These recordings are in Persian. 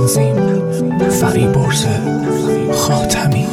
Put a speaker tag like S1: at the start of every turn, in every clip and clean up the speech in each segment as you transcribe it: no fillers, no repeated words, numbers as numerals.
S1: تنظیم فریبرز خاتمی.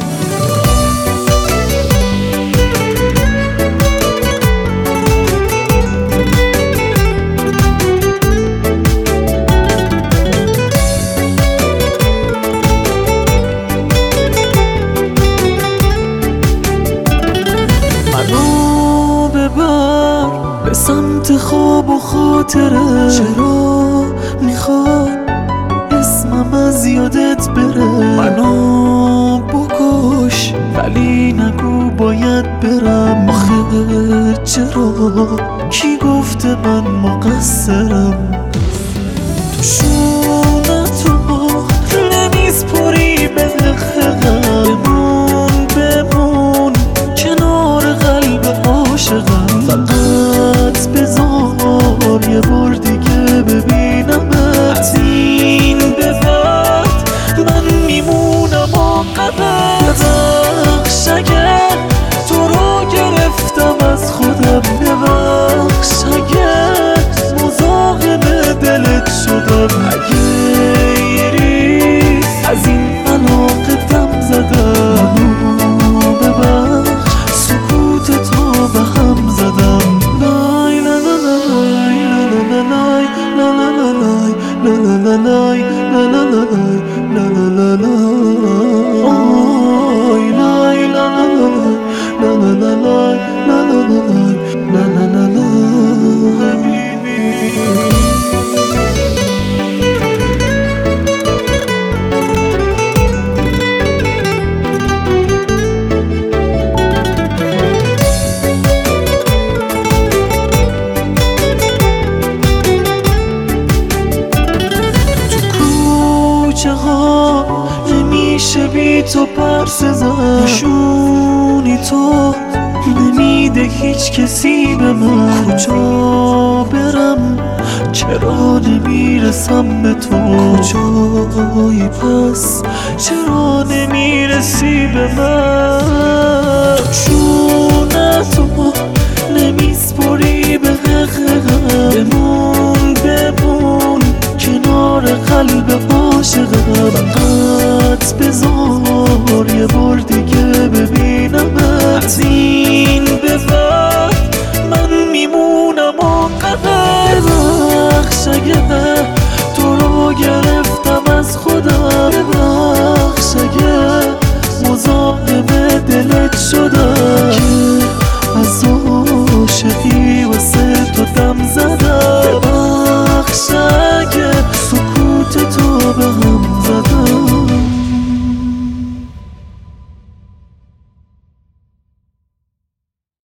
S2: منو ببر به سمت خواب و خاطره، چرا میخواد اسمم از یادت بره؟ منو بکش ولی نگو باید برم، آخه چرا؟ کی گفته من مقصرم؟ تو شونتو نمیسپری به حقم، بمون کنار قلب عاشقم. فقط بذار یه بار دیگه ببینمت، از این به بعد من میمونم آقابت. ببخش اگر تو رو گرفتم از خودم، ببخش اگر مزاحم دلت شدم، اگه یه ریز از این علاقه دم زدم. ببخش سکوت تو به هم زدم. لای لا لا لای لا لا لا لا لا لا لای لا لا لا لا لا لا آی لای لا لا لا لا لا لا لا لا لا لا حبیبی. نمیشه بی تو پرس زن، نشونی تو نمیده هیچ کسی به من. کجا برم چرا نمیرسم به تو؟ کجایی پس چرا نمیرسی به من؟ تو شونتو نمیسپری به حقم، بمون کنار قلب عاشقم. فقط بذار یه بار دیگه ببینم، از این به بعد من میمونم آقابت. ببخش اگه تو رو گرفتم از خودم، ببخش اگه مزاحم دلت شدم.